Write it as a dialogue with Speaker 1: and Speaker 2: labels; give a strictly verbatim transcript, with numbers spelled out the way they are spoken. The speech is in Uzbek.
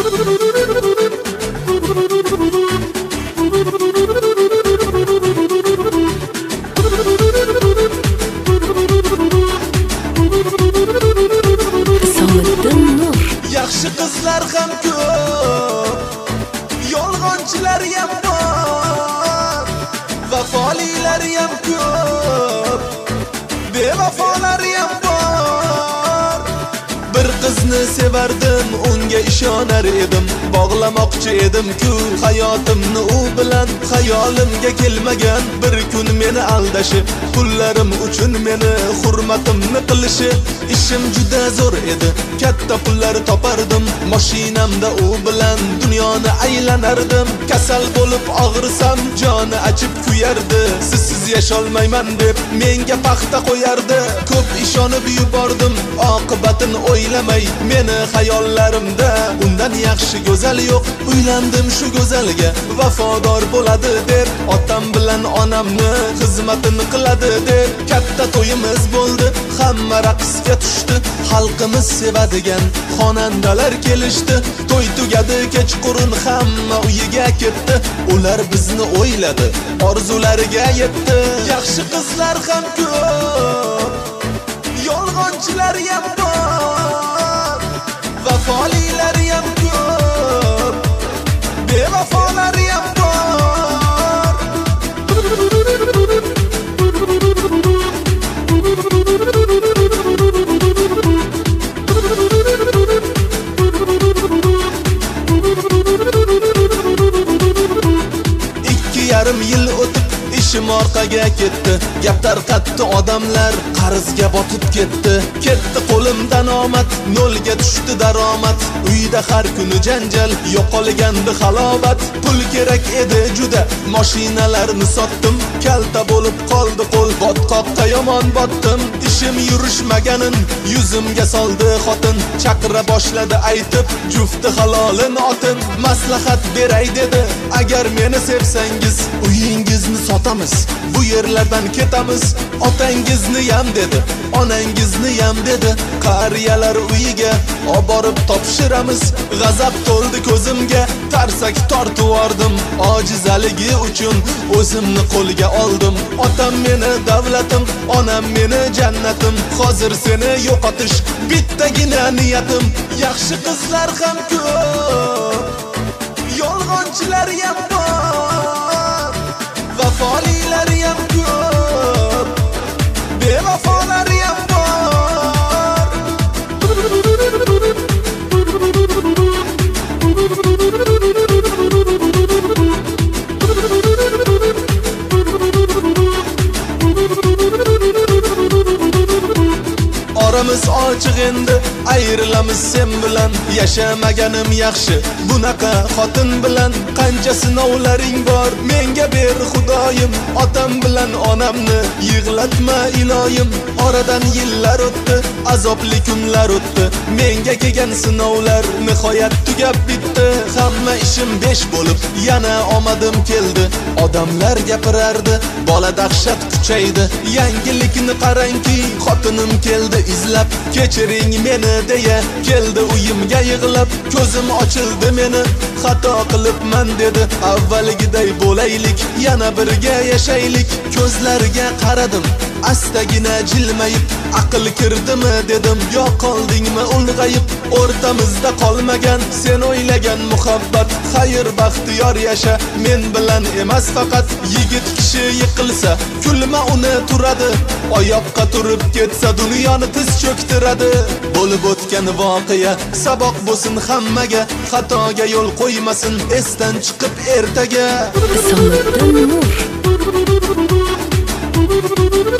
Speaker 1: Yaxshi qizlar ham ko'p, yolg'onchilar ham bor, vafolilar ham ko'p, bevafolar ham bor. Bir qizni sevardim, unga ishonar edim, bog'lamoqchi edim-ku hayotimni u bilan. Xayolimga kelmagan bir kun meni aldashi, pullarim uchun meni hurmatimni qilishi. Ishim juda zo'r edi, katta pullar topardim, mashinamda u bilan dunyoni aylanardim. Kasal bo'lib og'risam, joni achib kuyardi, sizsiz yasholmayman deb menga paxta qo'yardi. Ko'p ishonib yubordim, oqibatini o'ylamay meni xayollarimda. Undan yaxshi go'zal yo'q, uylandim shu go'zalga, vafodor bo'ladi deb, otam bilan onamni xizmatini qiladi deb. Katta to'yimiz bo'ldi, hamma raqsga tushdi, xalqimiz sevadigan xonandalar kelishdi. To'y tugadi, kechqurun hamma uyiga ketdi, ular bizni o'yladi, orzulariga yetdi. Yaxshi qizlar ham ko'p, yolg'onchilar ham bor, vafolilar ham ko'p, bevafolar ham bor. Yarim yil o'tib ishim orqaga ketdi, gap tarqatdi odamlar, qarzga botib ketdi. Ketdi qo'limdan omad, nolga tushdi daromad. Uyda har kuni janjal, yo'qolgandi halovat. Pul kerak edi juda, mashinalarni sotdim, kalta bo'lib qoldi qo'l, botqoqqa yomon botdim. Ishim yurishmaganin yuzimga soldi xotin, chaqira boshladi aytib jufti halolin otin. Maslahat beray dedi, agar meni sevsangiz uyingizni sotamiz, bu yerlardan ketamiz. Otangizni ham dedi, onangizni ham dedi, qariyalar uyiga olib borib topshiramiz. G'azab to'ldi ko'zimga, tarsak tortib yordim, ojizaligi uchun o'zimni qo'lga oldim. Otam meni davlatim, onam meni jannatim, hozir seni yo'qotish bittagina niyatim. Yaxshi qizlar ham ko'p, yolg'onchilar ham bor, vafolilar ham ko'p, bevafolar ham bor. Oramiz ochiq endi, ayrilamiz sen bilan. Yashamaganim yaxshi bunaqa xotin bilan. Qancha sinovlaring bor, menga ber xudoyim, otam bilan onamni yig'latma iloyim. Oradan yillar o'tdi, azobli kunlar o'tdi, menga kelgan sinovlar nihoyat tugab bitdi. Hamma ishim besh bo'lib, yana omadim keldi. Odamlar gapirardi, bola dahshat kuchaydi. Yangilikni qarangki, xotinim keldi izlab, kechiring meni deya keldi uyimga yig'lab. Ko'zim ochildi meni, xato qilibman dedi, avvalgiday bo'laylik, yana birga yashaylik. Ko'zlariga qaradim, astagina jilmayib, aql kirdimi dedim, yo qoldingmi ulg'ayib. O'rtamizda qolmagan sen o'ylagan muhabbat, xayr baxtiyor yasha men bilan emas faqat. Yigit kishi yiqilsa kulma uni turadi, oyoqqa turib ketsa dunyoni tiz cho'ktiradi. Bo'lib o'tgan voqea saboq bo'lsin hammaga, xatoga yo'l qo'ymasin esdan chiqib ertaga.
Speaker 2: Isomiddin Nur.